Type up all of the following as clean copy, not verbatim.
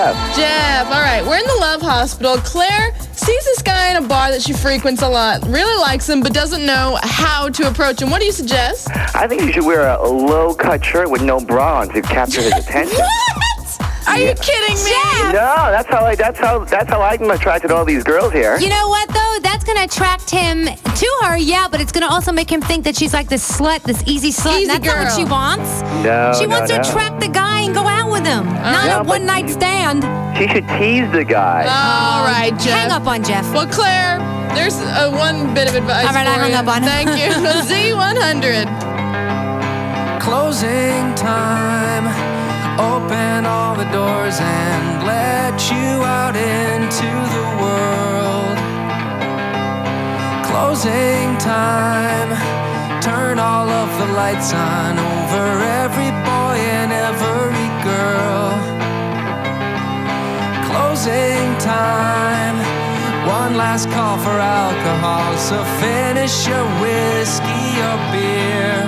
Jeff. Jeff, all right. We're in the Love Hospital. Claire sees this guy in a bar that she frequents a lot, really likes him, but doesn't know how to approach him. What do you suggest? I think you should wear a low-cut shirt with no bra on to capture his attention. What? Are you kidding me? Jeff! No, that's how I'm attracted to all these girls here. You know what, though? That's going to attract him to her, yeah, but it's going to also make him think that she's like this slut, this easy slut. Easy That's not girl. what she wants. No, She wants to no. attract the guy and go out with him, not No, a but- one-night stand. She should tease the guy. All right, Jeff. Hang up on Jeff. Well, Claire, there's one bit of advice All right, I for hung you. up on him. Thank you. Z100. Closing time. Open all the doors and let you out into the world. Closing time. Turn all of the lights on over every boy and every girl. Closing time. One last call for alcohol, so finish your whiskey or beer.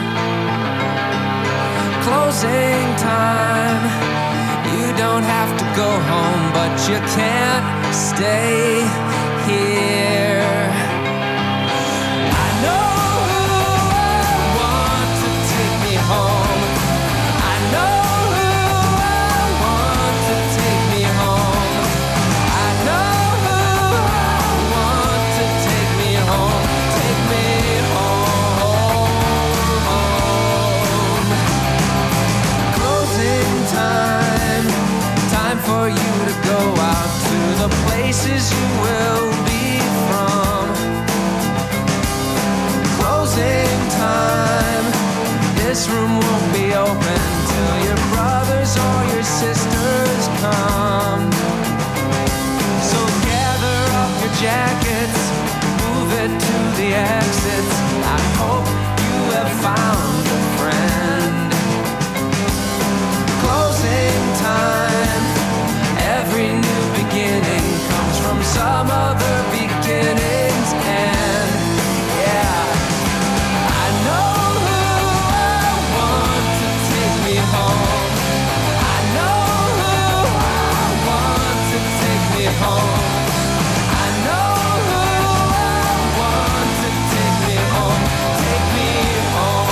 Closing time. You don't have to go home, but you can't stay here. I know who I want to take me home. I know who I want to take me home. I know who I want to take me home. Take me home. Closing time. Time for you to go out to the places you will be from. Closing time. This room won't be open till your brothers or your sisters come. So gather up your jackets, move it to the exits. I hope you have found a friend. Closing time. Every new beginning comes from some other beginning's end. Yeah. I know who I want to take me home. I know who I want to take me home. I know who I want to take me home. Take me home.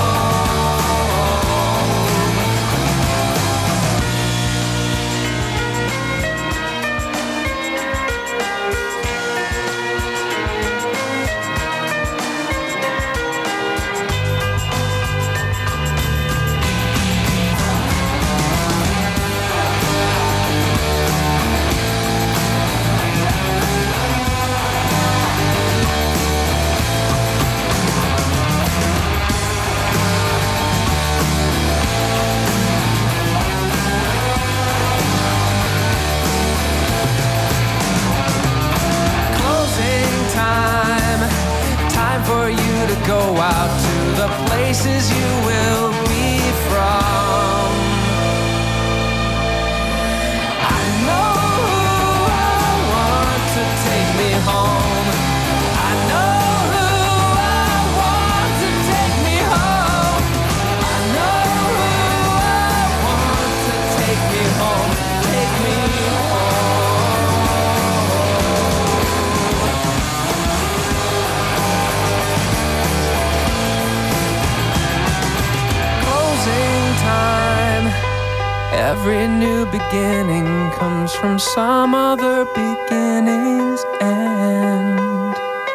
Closing time. Time for you to go out to the places you will be from. I know who I want to take me home. I know who I want to take me home. I know who I want to take me home. Take me home. Closing time. Every new beginning comes from some other beginning's end.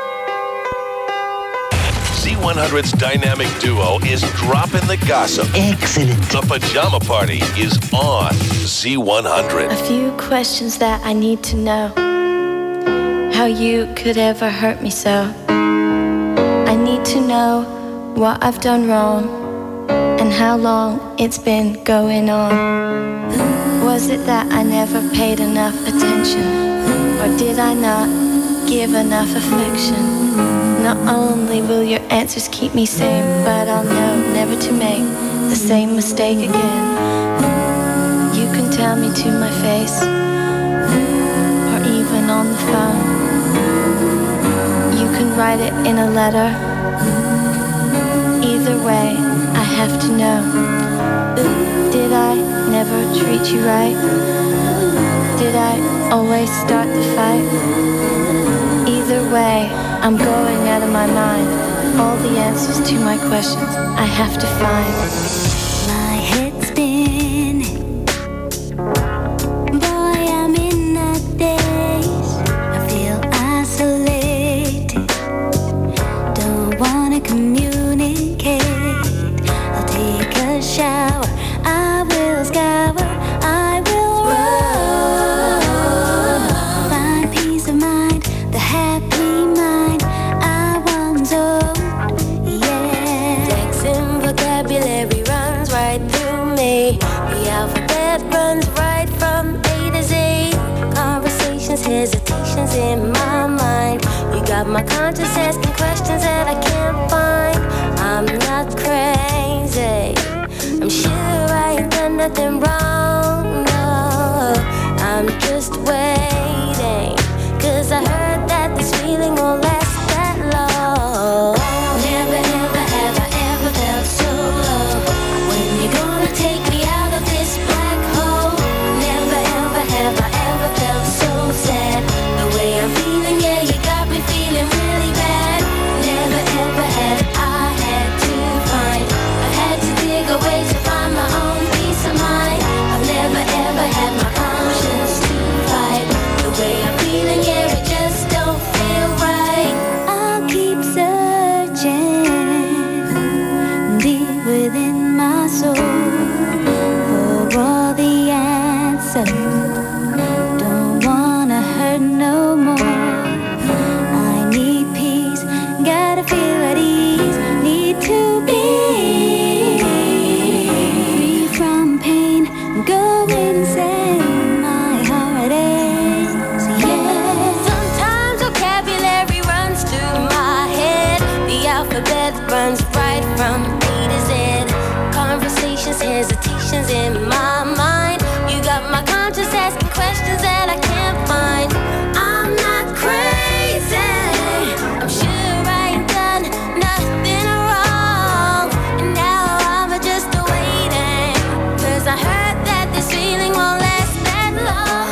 Z100's dynamic duo is dropping the gossip. Excellent. The Pajama Party is on Z100. A few questions that I need to know. How you could ever hurt me so. I need to know what I've done wrong and how long it's been going on. Was it that I never paid enough attention? Or did I not give enough affection? Not only will your answers keep me sane, but I'll know never to make the same mistake again. You can tell me to my face, or even on the phone. You can write it in a letter. Either way, I have to know. Did I never treat you right? Did I always start the fight? Either way, I'm going out of my mind. All the answers to my questions I have to find. My head's spinning. Boy, I'm in a daze. I feel isolated. Don't wanna communicate. I'll take a shower. I will scour. I will run. Find peace of mind. The happy mind I once owned. Yeah. Lexing vocabulary runs right through me. The alphabet runs right from A to Z. Conversations, hesitations in my mind. You got my conscience asking questions that I can't find. I'm not crazy. I'm sure I ain't done nothing wrong. No, I'm just waiting. 'Cause I heard that this feeling won't last that long. Never, ever, have I ever felt so low. When you gonna take me out of this black hole? Never, ever, have I ever felt so sad. The way I'm feeling, yeah, you got me feeling really bad. Never, ever have I had to find. I've had to dig away to find my own peace of mind. I've never, ever had my conscience to fight. The way I'm feeling, yeah, it just don't feel right. I'll keep searching deep within my soul for all the answers. Don't wanna hurt no more. I need peace, gotta feel at ease. Need to be free from pain, go insane. My heart aches, yeah. Sometimes vocabulary runs through my head. The alphabet runs right from A to Z. Conversations, hesitations in my mind. You got my conscience asking questions that I can't find. I'm not crazy. I'm sure I ain't done nothing wrong. And now I'm just waiting. 'Cause I heard that this feeling won't last that long.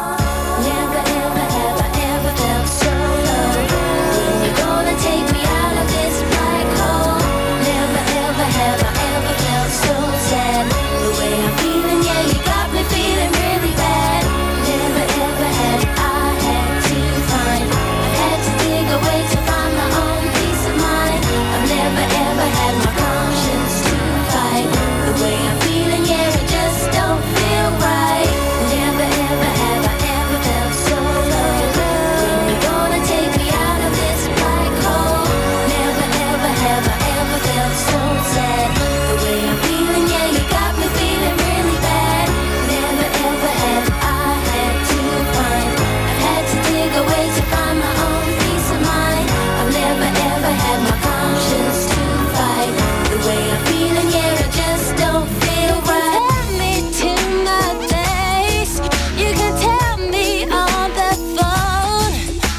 Never, ever, have I ever felt so low. When you gonna take me out of this black hole? Never, ever, have I ever felt so sad. The way I'm feeling, yeah, you got me feeling really bad. Never, ever have I had to find. I've had to dig away to find my own peace of mind. I've never, ever had my conscience to fight. The way I'm feeling, yeah, it just don't feel right. Never, ever have I ever felt so low. When you gonna take me out of this black hole? Never, ever have I ever felt so sad. The way I'm feeling, yeah, you got me feeling really bad. Never, ever have I had to find. I've had to dig away to find my own peace of mind. I've never, ever had my conscience to fight. The way I'm feeling, yeah, it just don't feel right. Tell me to my face. You can tell me on the phone.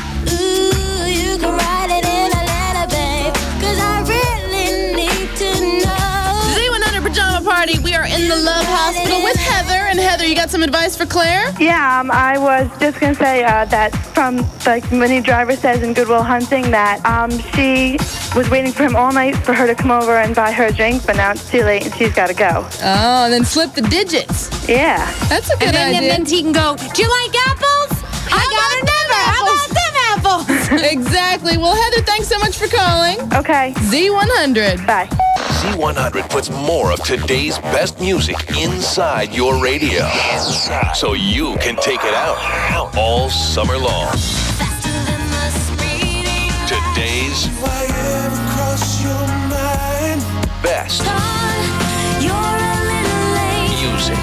Ooh, you can write it in a letter, babe. 'Cause I really need to know. Z100 Pajama Party. We are in the Love Hospital with Heather. And Heather, you got some advice for Claire? Yeah, I was just going to say that from, like Minnie Driver says in Good Will Hunting, that she was waiting for him all night for her to come over and buy her a drink, but now it's too late and she's got to go. Oh, and then flip the digits. Yeah. That's a good And idea. then he can go, do you like apples? I got another. How about them apples? Exactly. Well, Heather, thanks so much for calling. Okay. Z100. Bye. Z100 puts more of today's best music inside your radio. So you can take it out all summer long. Today's best music.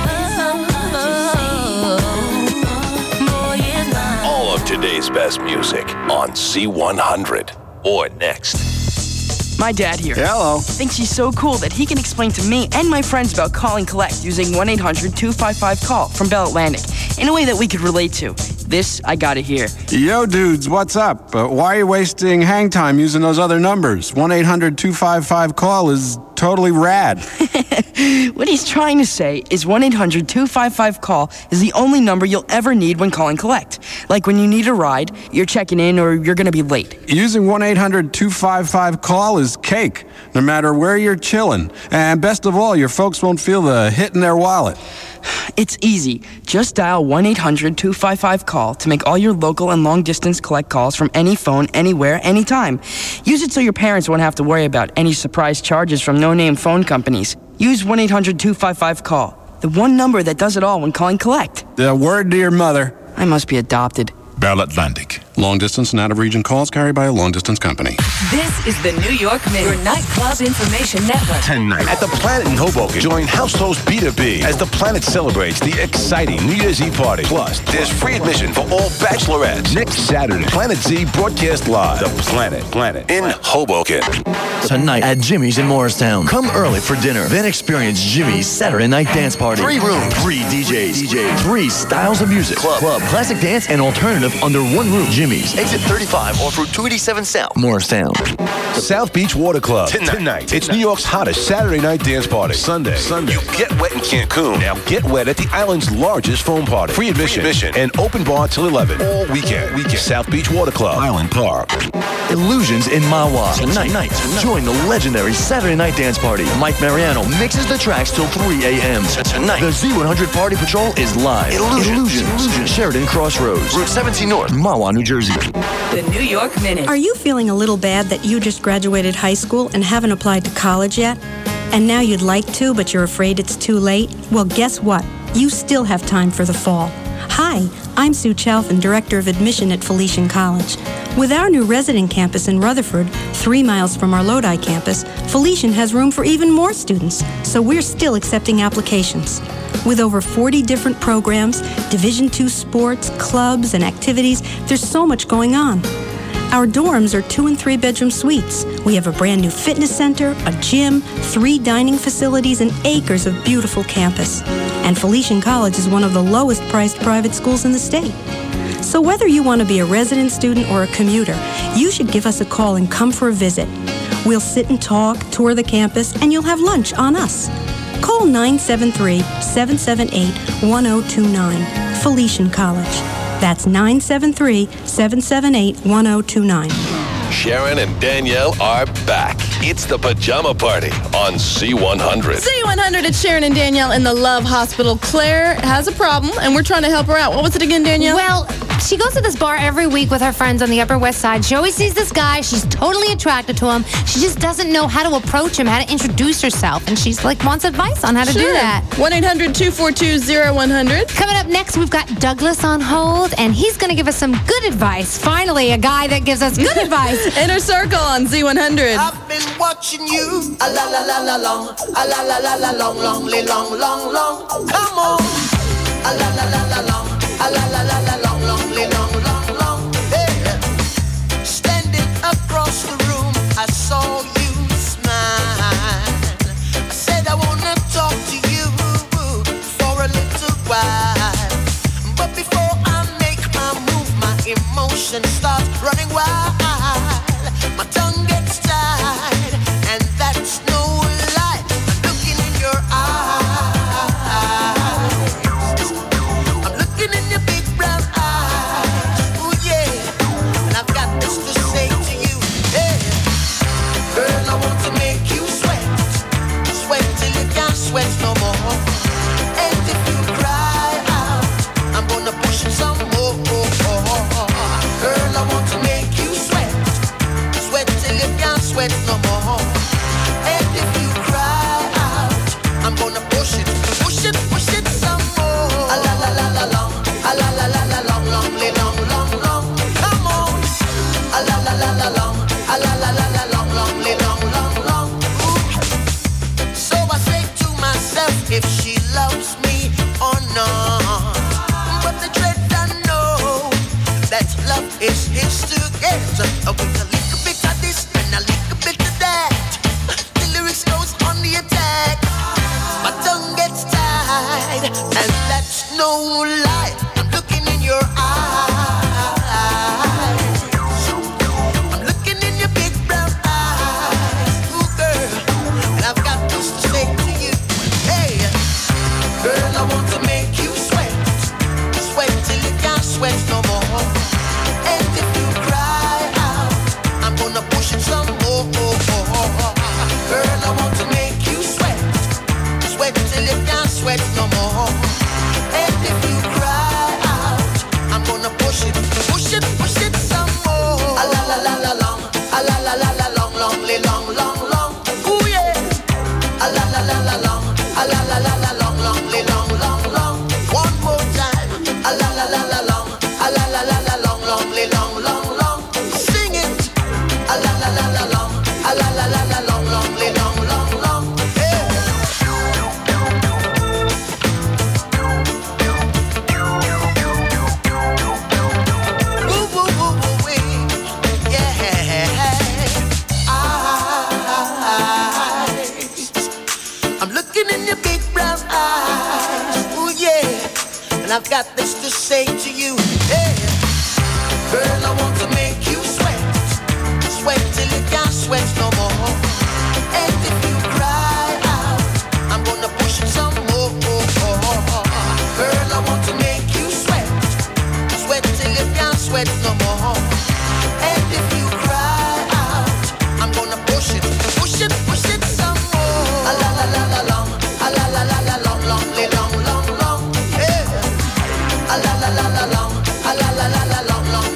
All of today's best music on C100 or next. My dad here Hello. thinks he's so cool that he can explain to me and my friends about call and collect using 1-800-255-CALL from Bell Atlantic in a way that we could relate to. This I gotta hear. Yo, dudes, what's up? Why are you wasting hang time using those other numbers? 1-800-255-CALL is totally rad. What he's trying to say is 1-800-255-CALL is the only number you'll ever need when calling collect. Like when you need a ride, you're checking in, or you're going to be late. Using 1-800-255-CALL is cake, no matter where you're chilling. And best of all, your folks won't feel the hit in their wallet. It's easy. Just dial 1-800-255-CALL to make all your local and long-distance collect calls from any phone, anywhere, anytime. Use it so your parents won't have to worry about any surprise charges from no-name phone companies. Use 1-800-255-CALL, the one number that does it all when calling collect. The word to your mother. I must be adopted. Bell Atlantic. Long-distance and out-of-region calls carried by a long-distance company. This is the New York Minute, your nightclub information network. Tonight at the Planet in Hoboken, join House Host B2B as the Planet celebrates the exciting New Year's Eve party. Plus, there's free admission for all bachelorettes. Next Saturday, Planet Z broadcast live. The Planet in Hoboken. Tonight at Jimmy's in Morristown. Come early for dinner, then experience Jimmy's Saturday night dance party. 3 rooms, 3 DJs, 3 styles of music, club, classic dance, and alternative under one roof. Jimmy's, exit 35 off Route 287 South, Morristown. South Beach Water Club. Tonight. It's New York's hottest Saturday night dance party. Sunday. You get wet in Cancun. Now get wet at the island's largest foam party. Free admission. And open bar till 11. All weekend. South Beach Water Club, Island Park. Illusions in Mawa. Tonight. Join the legendary Saturday night dance party. Mike Mariano mixes the tracks till 3 a.m. Tonight, the Z100 Party Patrol is live. Illusions. Sheridan Crossroads. Route 17 North, Mawa, New Jersey. The New York Minute. Are you feeling a little bad that you just graduated high school and haven't applied to college yet? And now you'd like to, but you're afraid it's too late? Well, guess what? You still have time for the fall. Hi, I'm Sue Chalfin, Director of Admission at Felician College. With our new resident campus in Rutherford, 3 miles from our Lodi campus, Felician has room for even more students, so we're still accepting applications. With over 40 different programs, Division II sports, clubs, and activities, there's so much going on. Our dorms are 2- and 3-bedroom suites. We have a brand new fitness center, a gym, 3 dining facilities, and acres of beautiful campus. And Felician College is one of the lowest priced private schools in the state. So whether you want to be a resident student or a commuter, you should give us a call and come for a visit. We'll sit and talk, tour the campus, and you'll have lunch on us. Call 973-778-1029, Felician College. That's 973-778-1029. Sharon and Danielle are back. It's the Pajama Party on C100. C100, it's Sharon and Danielle in the Love Hospital. Claire has a problem, and we're trying to help her out. What was it again, Danielle? Well, she goes to this bar every week with her friends on the Upper West Side. She always sees this guy. She's totally attracted to him. She just doesn't know how to approach him, how to introduce herself. And she's like, wants advice on how to do that. 1-800-242-0100. Coming up next, we've got Douglas on hold, and he's going to give us some good advice. Finally, a guy that gives us good advice. Inner Circle on Z100. I've been watching you, a la la la la long, a la la la la long, long, long. Come on, a la la la la long, a la la la la long, long. Hey, standing across the room, I saw you smile. I said I wanna talk to you for a little while, but before I make my move, my emotions start running wild. My tongue gets tied, and that's no lie. I'm looking in your eyes. I'm looking in your big brown eyes. Ooh, yeah. And I've got this to say to you. Hey, girl, I want to make you sweat. Sweat till you can't sweat no more. And if you cry out, I'm gonna push you some more. Girl, I want to make you sweat. Sweat till you can't sweat no more. And if you cry out, I'm gonna push it some more. A la la la la long, a la la la la long, long. Come on. A la la la la long, a la la la la long, long. Ooh. So I say to myself, if she loves me or not. But the dread I know that love is his to get. With a little bit of this and a little bit of that, the lyrics goes on the attack. My tongue gets tied, and that's no lie. I'm looking in your eyes. I'm looking in your big brown eyes. Ooh, girl, and I've got this to say to you. push it some more. A la la la la long, a la la la la long, long, long, long. Ooh yeah. A la la la la long, a la la la la long, long, long. One more time. A la la la la long, a la la la la long, long. Sing it. A la la la la long, a la la la la long, long. Yeah. Woo woo woo woo wee. Yeah. I'm looking in your big brown eyes. Ooh yeah. And I've got this to say to you. Yeah. Girl, I want to make you sweat. Sweat till you can't sweat no more. And if you cry out, I'm gonna push it some more. Girl, I want to make you sweat. Sweat till you can't sweat no more. And if you cry out, I'm gonna push it some more. A la la la la long, a la la la la long, long. Yeah. A la la la la long, a la la la la long, long.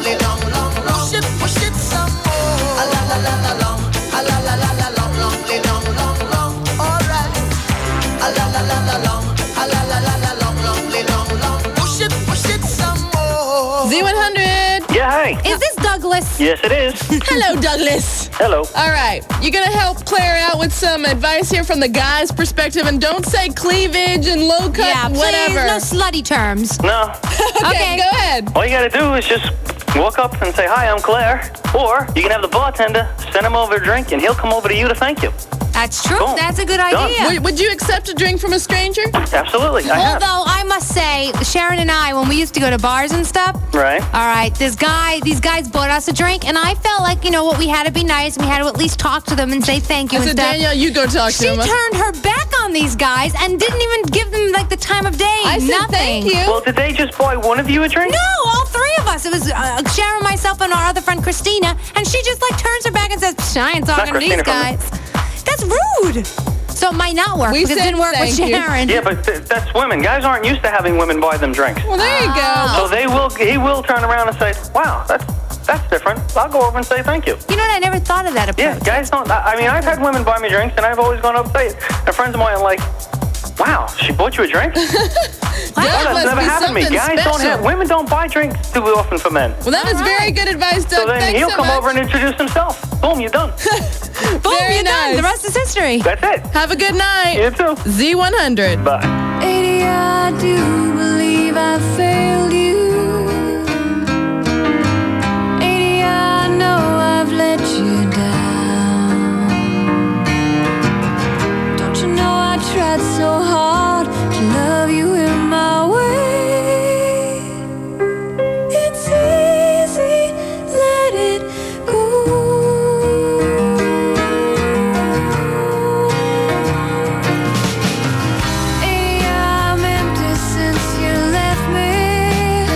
Push it some more. A la la la la long, a la la la la long, long. All right. A la la la la long, a la la la la long, long. Push it some more. Z100. Yeah, hi. Is this Douglas? Yes, it is. Hello, Douglas. Hello. All right. You're going to help Claire out with some advice here from the guy's perspective. And don't say cleavage and low cut, Yeah, please, whatever. no slutty terms. No. Okay, go ahead. All you gotta do is just walk up and say, "Hi, I'm Claire." Or you can have the bartender send him over a drink and he'll come over to you to thank you. That's true. Boom. That's a good Done. idea. Would you accept a drink from a stranger? Absolutely, I have. Although I must say, Sharon and I, when we used to go to bars and stuff, Right. all right, these guys bought us a drink, and I felt like, what, we had to be nice, and we had to at least talk to them and say thank you I and said, stuff. Danielle, you go talk to She him. turned her back on these guys and didn't even give them, the time of day. I said Nothing. thank you. Well, did they just buy one of you a drink? No, all three of us. It was Sharon, myself, and our other friend, Christina, and she just, turns her back and says, I ain't talking to these Christina from guys. That's rude. So it might not work We because it said didn't work with thank you. Sharon. Yeah, but that's women. Guys aren't used to having women buy them drinks. Well, there you go. So he will turn around and say, "Wow, that's different." I'll go over and say thank you. You know what? I never thought of that approach. Yeah, guys don't. I mean, I've had women buy me drinks, and I've always gone up and say it. And friends of mine are like, "Wow, she bought you a drink?" That That's must never be happened to me. something Guys don't special. women don't buy drinks too often for men. Well, that was very good advice, Doug. So then Thanks he'll so come much. over and introduce himself. Boom, you're done. Boom, Very you're done. nice. The rest is history. That's it. Have a good night. You too. Z100. Bye. 80, I do believe I failed you. 80, I know I've let you down. Don't you know I tried so hard to love you in my way? It's easy, let it go. I'm empty since you left me.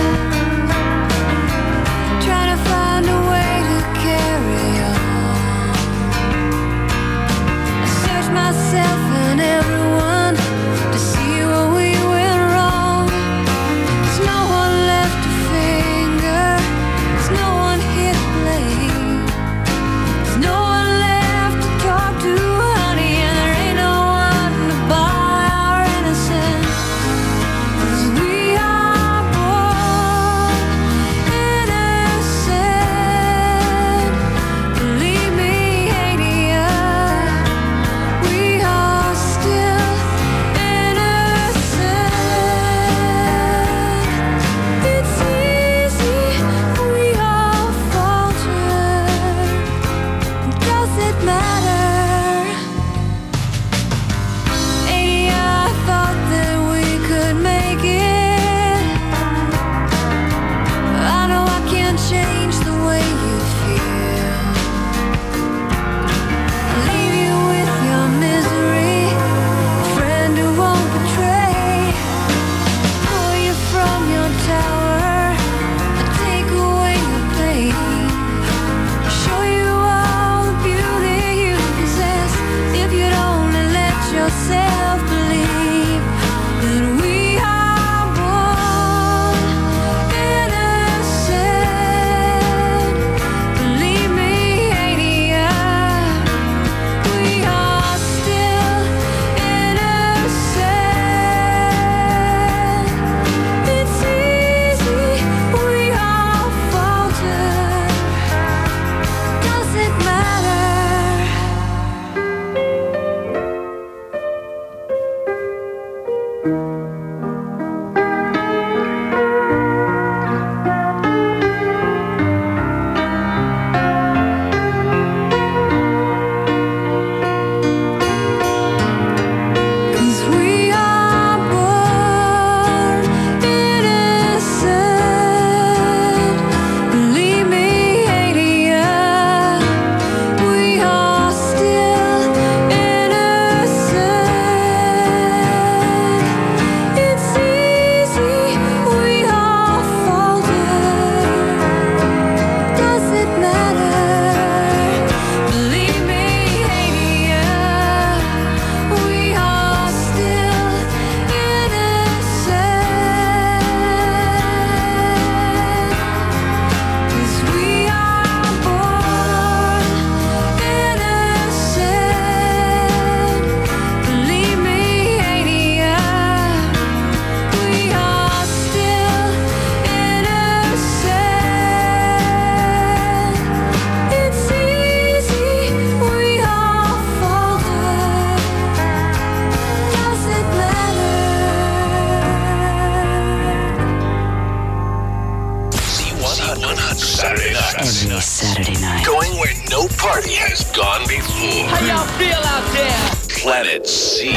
Saturday night. Saturday night. Going where no party has gone before. How y'all feel out there? Planet C.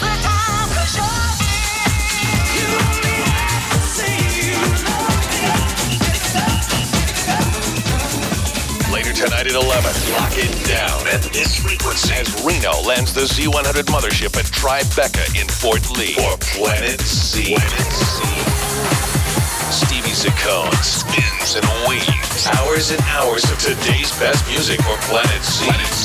Later tonight at 11, lock it down at this frequency as Reno lands the Z100 mothership at Tribeca in Fort Lee for Planet C. Stevie Saccone spins and weaves. Hours and hours of today's best music for Planet C.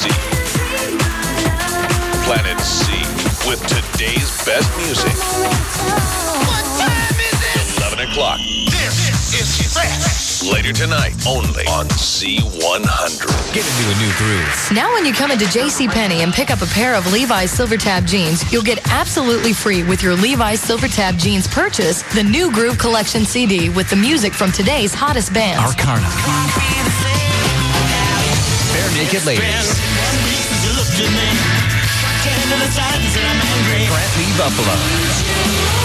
Planet C with today's best music. What time is it? 11 o'clock. This is fresh. Later tonight, only on C100. Get into a new groove. Now when you come into JCPenney and pick up a pair of Levi's Silver Tab jeans, you'll get absolutely free with your Levi's Silver Tab jeans purchase the new Groove Collection CD with the music from today's hottest bands. Arcana. Bare Naked Ladies. Brantley Buffalo.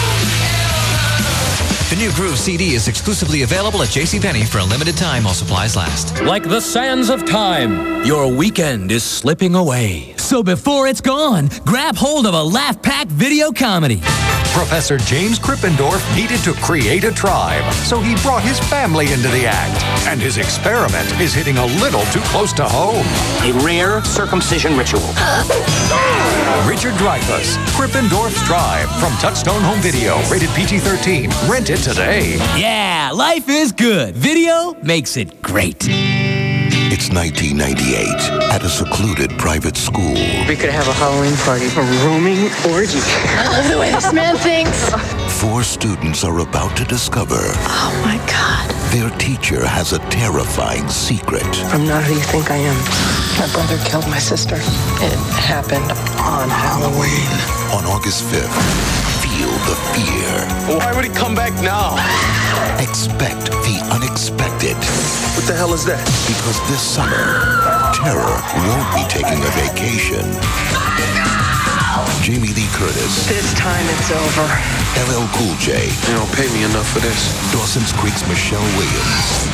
The new Groove CD is exclusively available at JCPenney for a limited time while supplies last. Like the sands of time, your weekend is slipping away. So before it's gone, grab hold of a laugh-packed video comedy. Professor James Krippendorf needed to create a tribe, so he brought his family into the act. And his experiment is hitting a little too close to home. A rare circumcision ritual. Richard Dreyfuss, Krippendorf's Tribe, from Touchstone Home Video, rated PG-13. Rent it today. Yeah, life is good. Video makes it great. It's 1998 at a secluded private school. We could have a Halloween party, a roaming orgy. I love the way this man thinks. 4 students are about to discover. Oh my God. Their teacher has a terrifying secret. I'm not who you think I am. My brother killed my sister. It happened on Halloween. On August 5th, feel the fear. Why would he come back now? Expect the unexpected. What the hell is that? Because this summer, terror won't be taking a vacation. Jamie Lee Curtis. This time it's over. LL Cool J. They don't pay me enough for this. Dawson's Creek's Michelle Williams.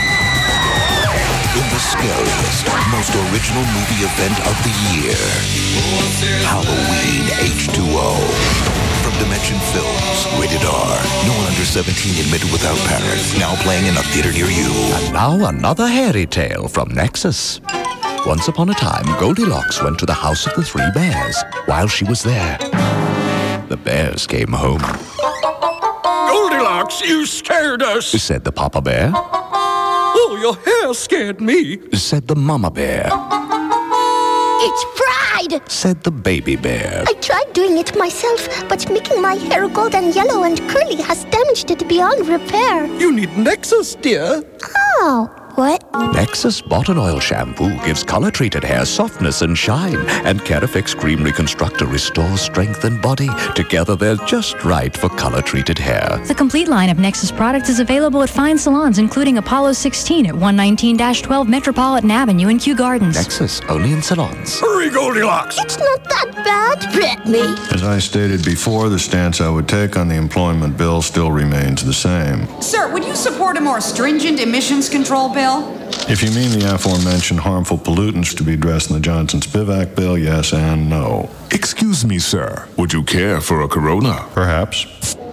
In the scariest, most original movie event of the year, Halloween H2O. From Dimension Films, rated R. No one under 17 admitted without parents. Now playing in a theater near you. And now another hairy tale from Nexus. Once upon a time, Goldilocks went to the house of the 3 bears. While she was there, the bears came home. Goldilocks, you scared us, said the Papa Bear. Oh, your hair scared me, said the Mama Bear. It's Pride, said the Baby Bear. I tried doing it myself, but making my hair gold and yellow and curly has damaged it beyond repair. You need Nexus, dear. Oh, what? Nexus Bottle Oil Shampoo gives color-treated hair softness and shine, and Carafix Cream Reconstructor restores strength and body. Together, they're just right for color-treated hair. The complete line of Nexus products is available at fine salons, including Apollo 16 at 119-12 Metropolitan Avenue in Kew Gardens. Nexus, only in salons. Hurry, Goldilocks! It's not that bad, Brittany. As I stated before, the stance I would take on the employment bill still remains the same. Sir, would you support a more stringent emissions control bill? If you mean the aforementioned harmful pollutants to be addressed in the Johnson-Spivak bill, yes and no. Excuse me, sir. Would you care for a Corona? Perhaps.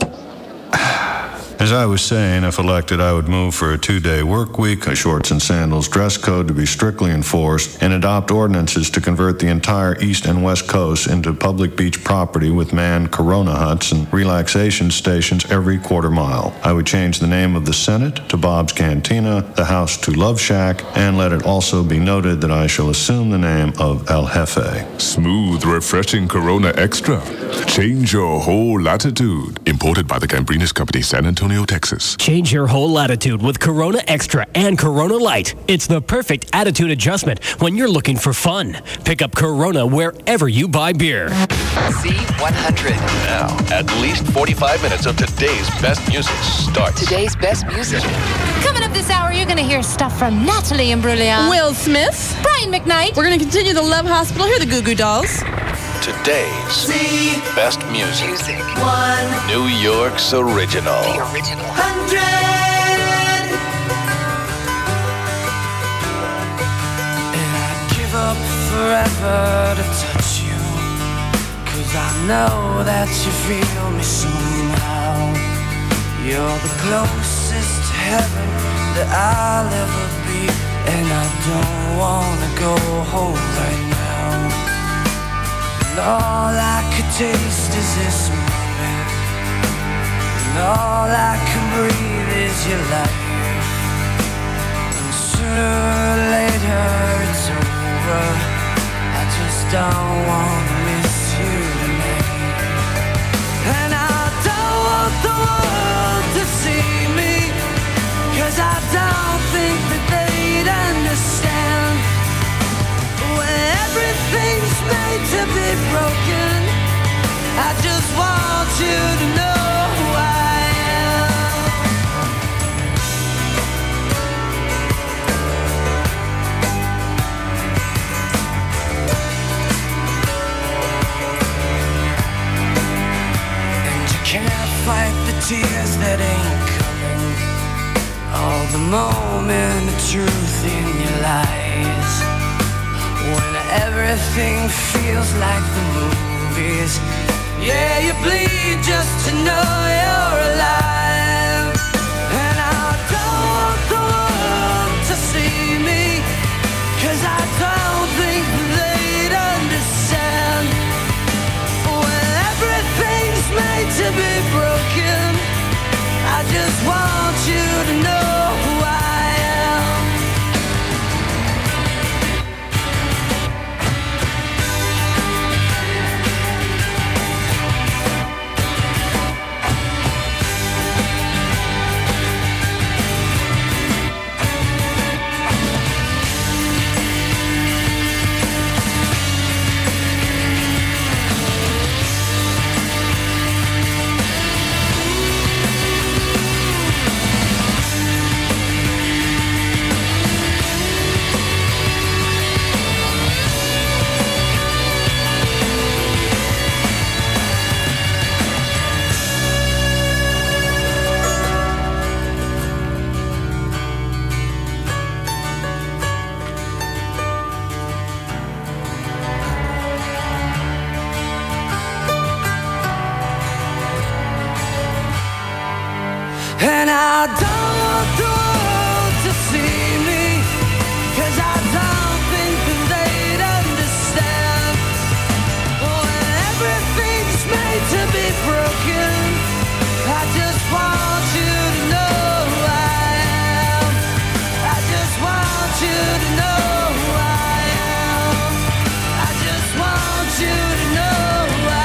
As I was saying, if elected, I would move for a 2-day work week, a shorts and sandals dress code to be strictly enforced, and adopt ordinances to convert the entire East and West Coast into public beach property with manned Corona huts and relaxation stations every quarter mile. I would change the name of the Senate to Bob's Cantina, the House to Love Shack, and let it also be noted that I shall assume the name of El Jefe. Smooth, refreshing Corona Extra. Change your whole latitude. Imported by the Gambrinus Company, San Antonio, Texas. Change your whole latitude with Corona Extra and Corona Light. It's the perfect attitude adjustment when you're looking for fun. Pick up Corona wherever you buy beer. C100. Now, at least 45 minutes of today's best music starts. Today's best music. Coming up this hour, you're going to hear stuff from Natalie Imbruglia, Will Smith, Brian McKnight. We're going to continue the Love Hospital. Here are the Goo Goo Dolls. Today's best music. New York's original. The original. 100. forever to touch you, 'cause I know that you feel me somehow. You're the closest to heaven that I'll ever be, and I don't wanna go home right now. And all I could taste is this moment, and all I can breathe is your life. And sooner or later it's over, I just don't wanna miss you tonight. And I don't want the world to see me, 'cause I don't think that they'd understand. When everything's made to be broken, I just want you to know who I am. And you can't fight the tears that ain't coming, all the moment of truth in your lies. When everything feels like the movies, yeah, you bleed just to know you're alive. And I don't want the world to see me, 'cause I don't think they'd understand. When everything's made to be broken, I just want you to know who I am. And I don't want the world to see me, 'cause I don't think that they'd understand. When everything's made to be broken, I just want you to know who I am. I just want you to know who I am. I just want you to know who I am.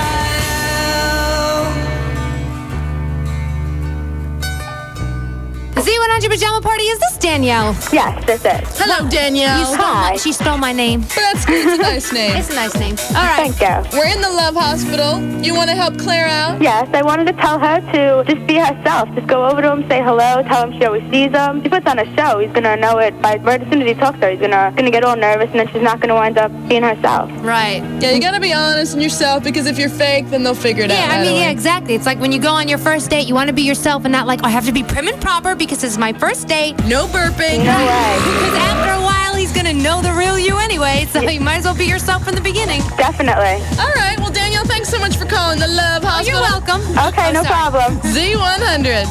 Z100 Pajama Party, is this Danielle? Yes, this is. Hello, Danielle. She stole my name. That's good. It's a nice name. It's a nice name. All right. Thank you. We're in the Love Hospital. You want to help Claire out? Yes, I wanted to tell her to just be herself. Just go over to him, say hello, tell him she always sees him. He puts on a show. He's going to know it right as soon as he talks to her. He's going to get all nervous, and then she's not going to wind up being herself. Right. Yeah, you got to be honest in yourself, because if you're fake, then they'll figure it out. Yeah, I mean, yeah, exactly. It's like when you go on your first date, you want to be yourself and not like, oh, I have to be prim and proper because it's my first date. No burping. No way. Because after a while, he's going to know the real you anyway, so you might as well be yourself from the beginning. Definitely. All right. Well, Danielle, thanks so much for calling the Love Hospital. You're welcome. Okay, no problem. Z100.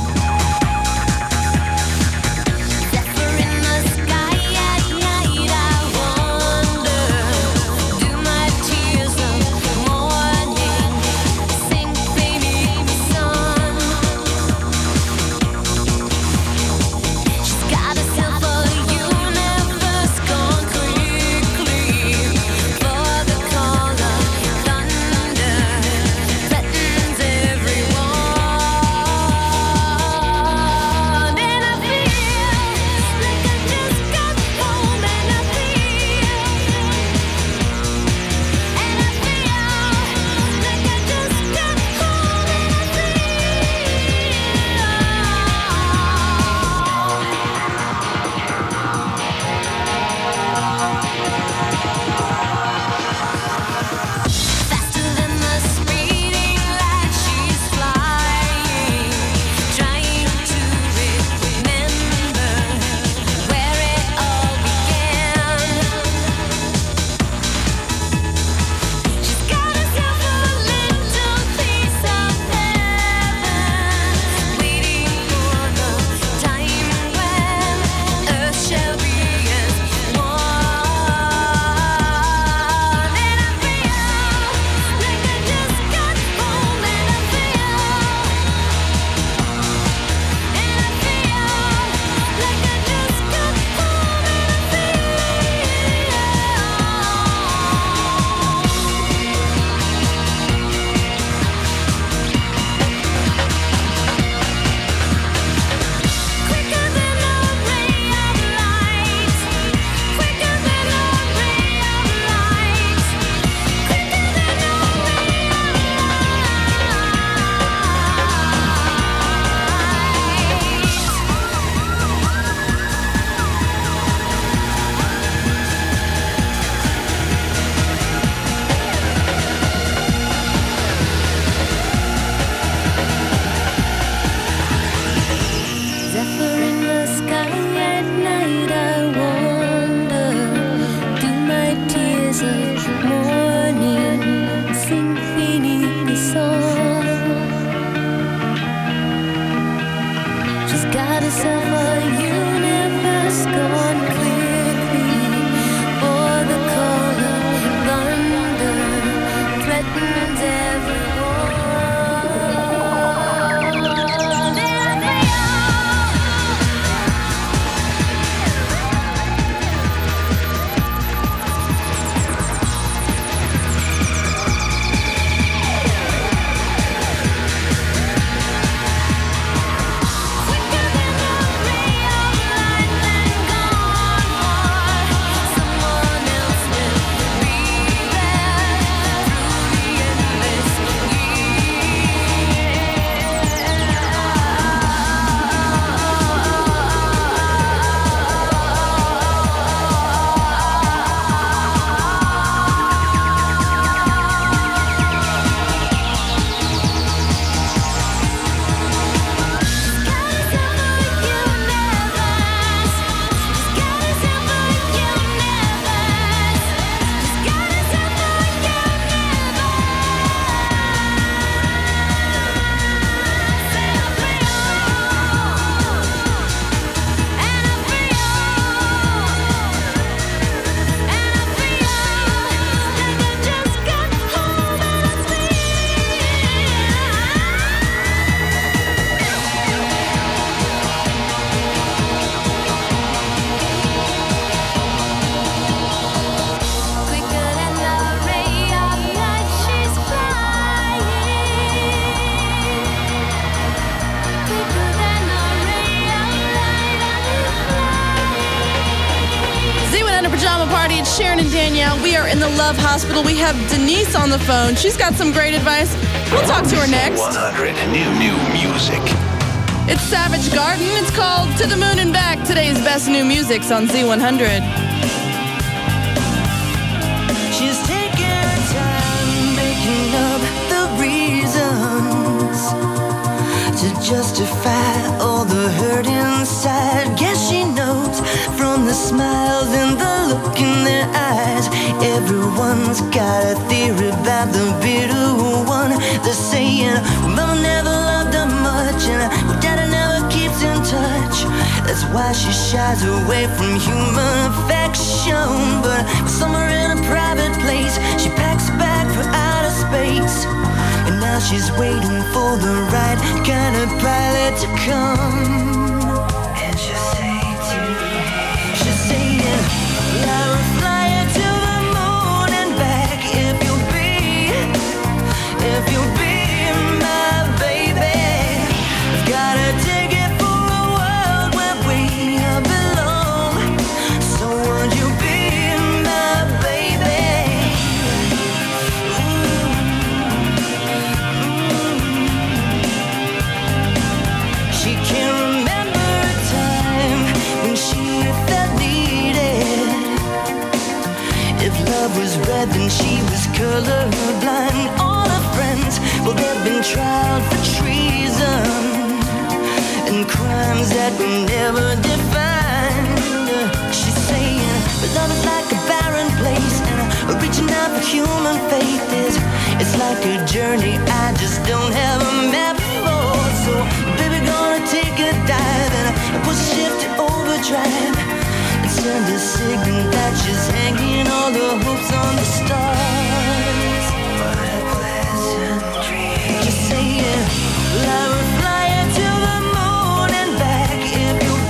Pajama Party. It's Sharon and Danielle. We are in the Love Hospital. We have Denise on the phone. She's got some great advice. We'll talk to her next. 100 new music. It's Savage Garden. It's called To the Moon and Back. Today's best new music's on Z100. She's taking her time making up the reasons to justify all the hurt inside. Guess she knows from the smiles and the look in their eyes. Everyone's got a theory about the bitter one. They're saying, well, mama never loved her much, and well, daddy never keeps in touch. That's why she shies away from human affection. But somewhere in a private place, she packs a bag for outer space. And now she's waiting for the right kind of pilot to come. And she'll say to me, she's saying, I will fly you to the moon and back if you'll be my baby. I've got a ticket for a world where we belong. So would you be my baby? She can't remember a time when she felt needed. If love was red, then she was colorblind. All her friends, well, they've been tried for treason and crimes that were never defined. She's saying, but love is like a barren place, and reaching out for human faith it's like a journey I just don't have a map for. So, baby, gonna take a dive and push the ship to overdrive and send a signal that she's hanging all her hopes on the stars. What a pleasant dream. Just saying, well, I will fly you to the moon and back if you'll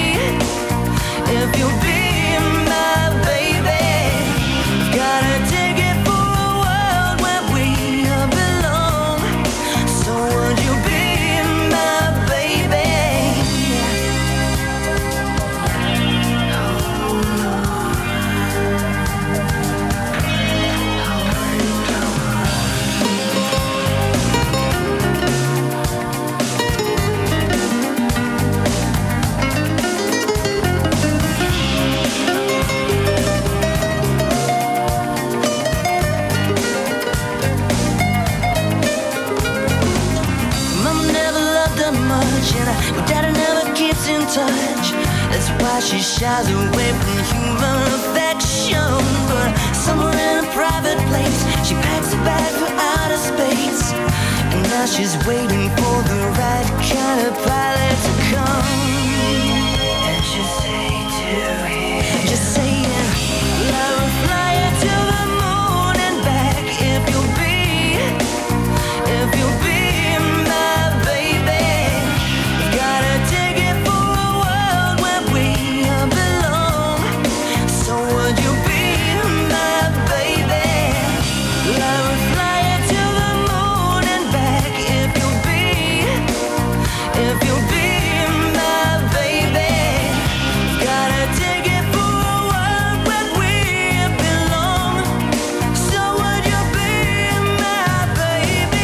be my baby. Got a ticket for a world where we belong. So would you be my baby? Mama never loved her much, and her daddy never keeps in touch. That's why she shies away from human affection. But somewhere in a private place, she packs a bag for outer space. And now she's waiting for the right kind of pilot to come. And she'll say to him, just saying, I will fly you to the moon and back if you'll be my baby. Got a ticket for a world where we belong. So would you be my baby? I will fly you to the moon and back if you'll be my baby. Got a ticket for a world where we belong. So would you be my baby?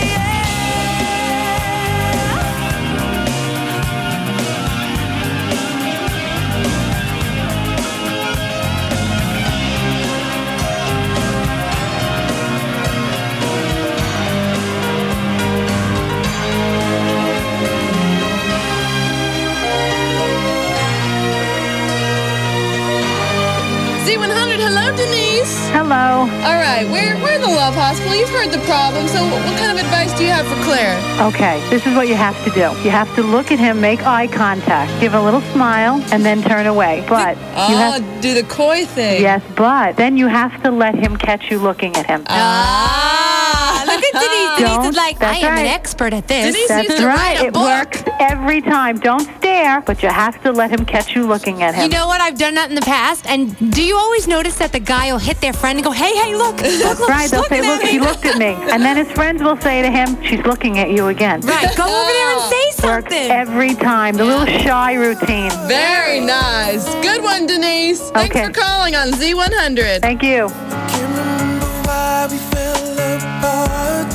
Z100, hello, Denise. Hello. All right, we're in the Love Hospital. You've heard the problem, so what kind of advice do you have for Claire? Okay, this is what you have to do. You have to look at him, make eye contact, give a little smile, and then turn away. But you have do the coy thing. Yes, but then you have to let him catch you looking at him. Look at Denise. Denise is like, I am an expert at this. Denise That's needs to right. write a It book. works every time. Don't stare, but you have to let him catch you looking at him. You know what? I've done that in the past. And do you always notice that the guy will hit their friend and go, hey, look, Right, she's they'll say, looking at look, me. she looked at me. And then his friends will say to him, she's looking at you again. Right, go over there and say Works something. every time. The little shy routine. Very nice. Good one, Denise. Denise. Thanks for calling on Z100. Thank you. Why we fell apart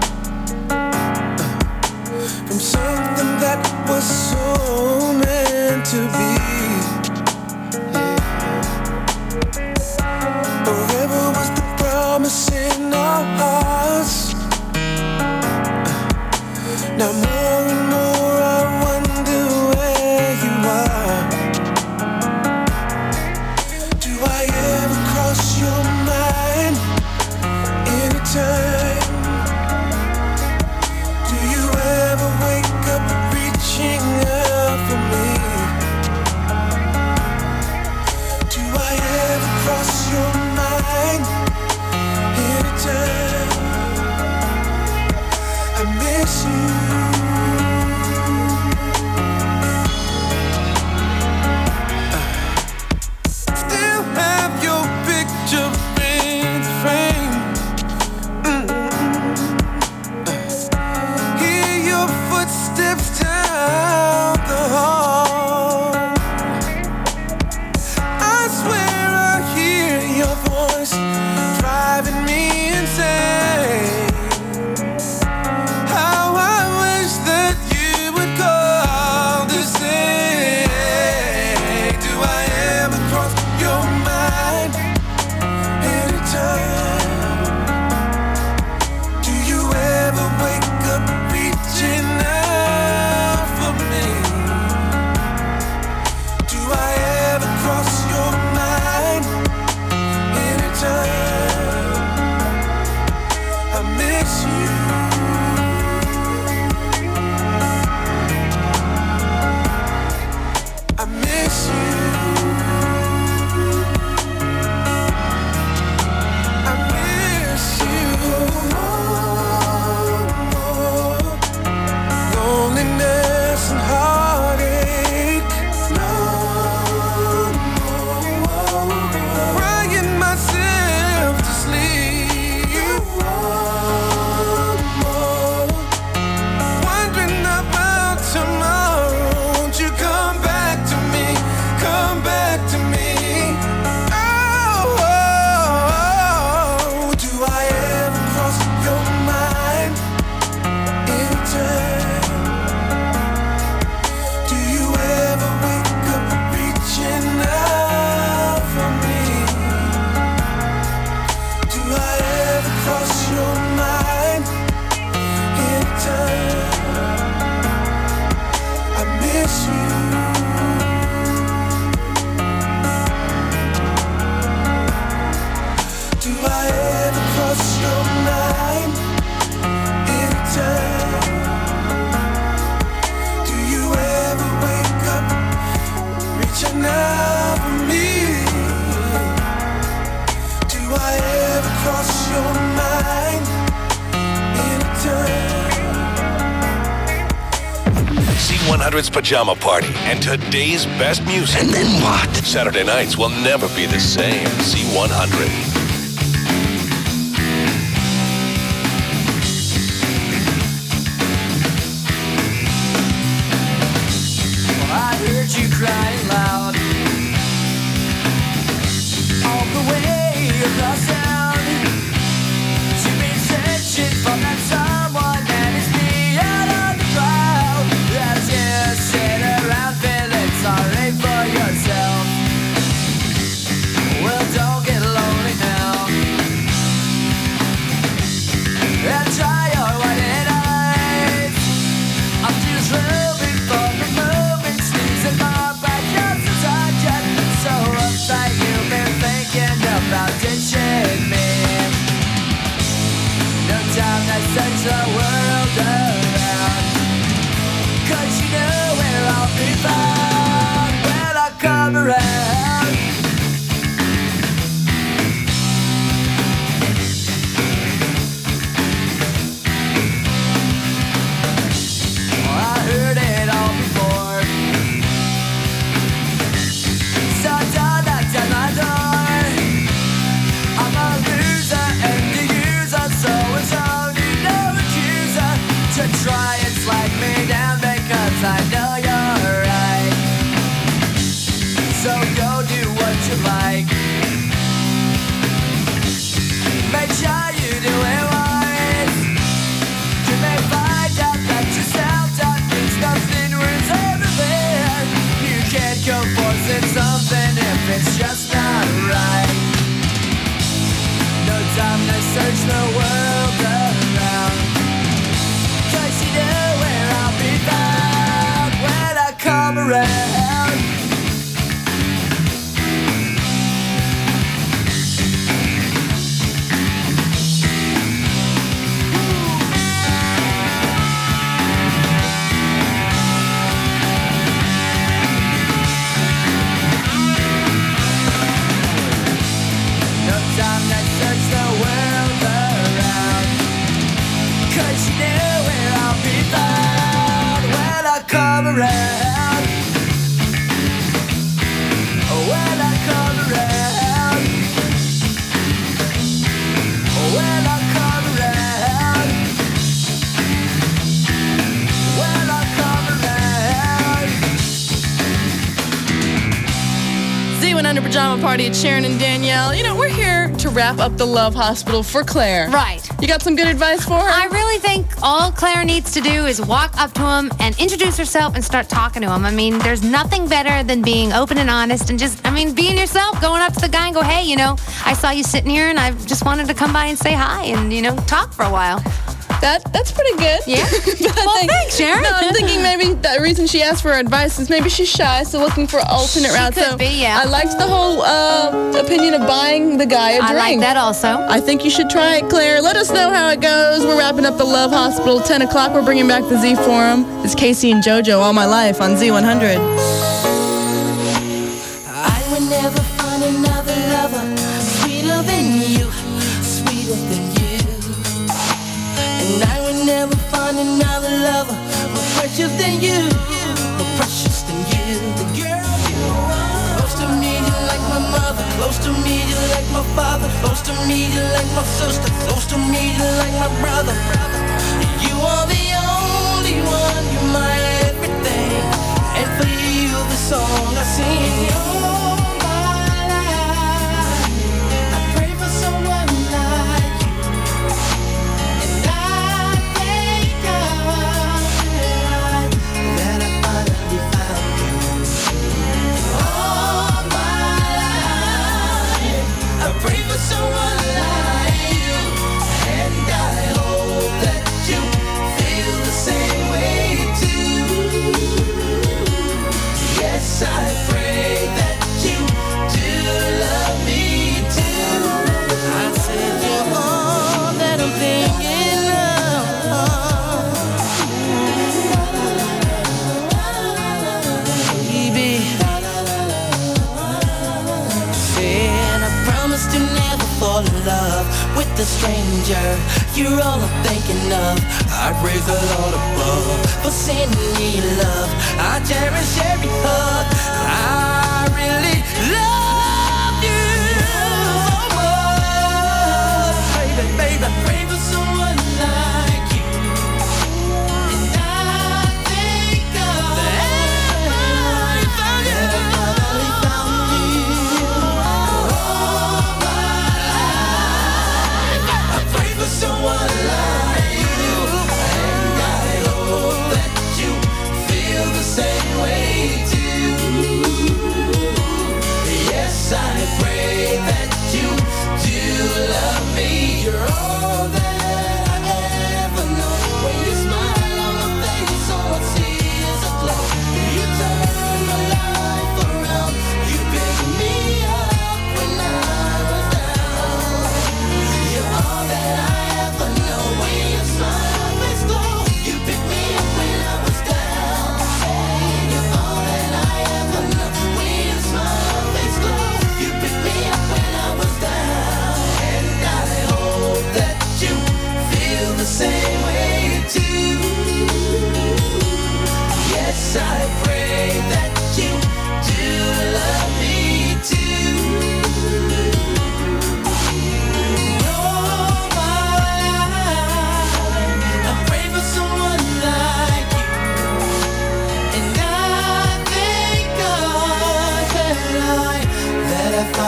from something that was so meant to be. Forever was the promise in our hearts. Now more and more I wonder where you are. Do I ever cross your mind anytime? Do you ever wake up reaching out for me? Do I ever cross your mind anytime? I miss you. Still have your picture in the frame. Hear your footsteps down the hall. I swear I hear your voice driving me insane. How I wish that you would call to say, do I ever cross your mind anytime? Do you ever wake up reaching out for me? Do I ever cross your mind anytime? I miss you. I miss you. I miss you. Loneliness and heartache. Crying myself to sleep. Wondering about tomorrow. Won't you come back to me? Come back to me. Oh, do I ever cross your mind anytime? Do you ever wake up reaching out for me? Do I ever cross your mind anytime? I miss you. Do I ever cross your mind anytime? Do you ever wake up reaching out for me? Do I ever cross your mind anytime? C100's Pajama Party and today's best music. And then what? Saturday nights will never be the same. C100. I heard you crying loud all the way across town. You've been searching for that someone that is beyond all the crowd. As you sit around feeling sorry for yourself. Well, don't get lonely now. you what you like. Make sure you do it wise. You may find out that yourself that means nothing ruins everything. You can't go forcing something if it's just not right. No time to search the world around, 'cause you know where I'll be found when I come around. No time to search the world around, 'cause you know where I'll be found when I come around. When I come around. When I come around. When I come around. Z100 Pajama Party at Sharon and Danielle. You know, we're here to wrap up the Love Hospital for Claire. Right. You got some good advice for her? I really think all Claire needs to do is walk up to him and introduce herself and start talking to him. I mean, there's nothing better than being open and honest and just, being yourself, going up to the guy and go, hey, I saw you sitting here and I just wanted to come by and say hi and, talk for a while. That's pretty good. Yeah? Well, thanks, Sharon. No, I'm thinking maybe the reason she asked for advice is maybe she's shy, so looking for alternate routes. Could be, yeah. I liked the whole opinion of buying the guy a drink. I like that also. I think you should try it, Claire. Let us know how it goes. We're wrapping up the Love Hospital. 10 o'clock, we're bringing back the Z Forum. It's Casey and JoJo, All My Life on Z100. I would never find another lover sweeter than you, sweeter than you. And I would never find another lover more precious than you, more precious than you. The girl you are. Close to me, you like my mother. Close to me, you like my father. Close to me, you like my sister. Close to me, you like my brother. You are the only one, you're my everything. And for you, the song I sing. A stranger, you're all I'm thinking of. I praise the Lord above for sending me love. I cherish every hug. I really love you so much, baby, baby. I pray for someone like you, and I thank God that I found you. Someone like you, and I hope that you feel the same way too.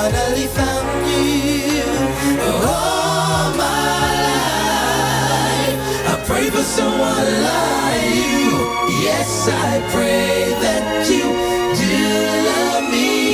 finally found you. All my life, I pray for someone like you. Yes, I pray that you do.